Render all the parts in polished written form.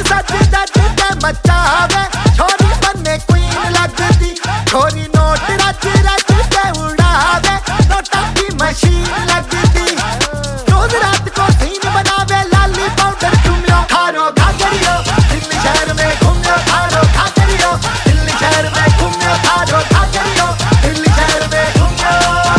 सच दज के मचावे छोरी बने क्वीन लगती छोरी नोट रच रच के उड़ावे नोटा की मशीन लगती रोज रात को सीन बनावे लाली पाउडर चुमियो खारो घाघरियो दिल्ली शहर में घूमियो खारो घाघरियो दिल्ली शहर में घूमियो खारो घाघरियो दिल्ली शहर में घूमियो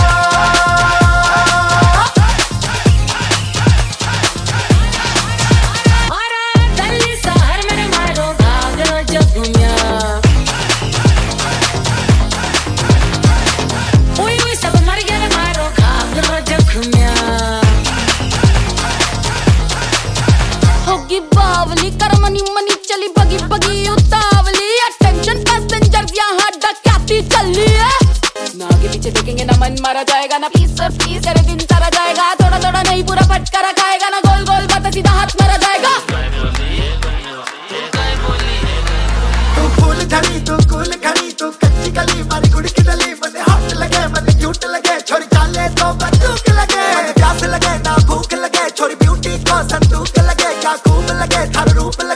होगी बावली कर मनी मनी चली बगी बगी उतावली अटेंशन पैसेंजर यहाँ डकैती चली है ना आगे पीछे देखेंगे ना मन मारा जाएगा ना पीस तेरे दिन सारा जाएगा थोड़ा थोड़ा नहीं पूरा फटकारा खाएगा ना गोल गोल बात सीधा हाथ मारा जाएगा तू फूल झड़ी तू कूल खड़ी तू कच्ची कली मारी गुड़ की डली मने हॉट लगे मने क्यूट लगे छोरी चाले तो बंदूक लगे मने प्यास लगे ना भूख लगे छोरी ब्यूटी को संदूक लगे क्या खूब लगे थारा रूप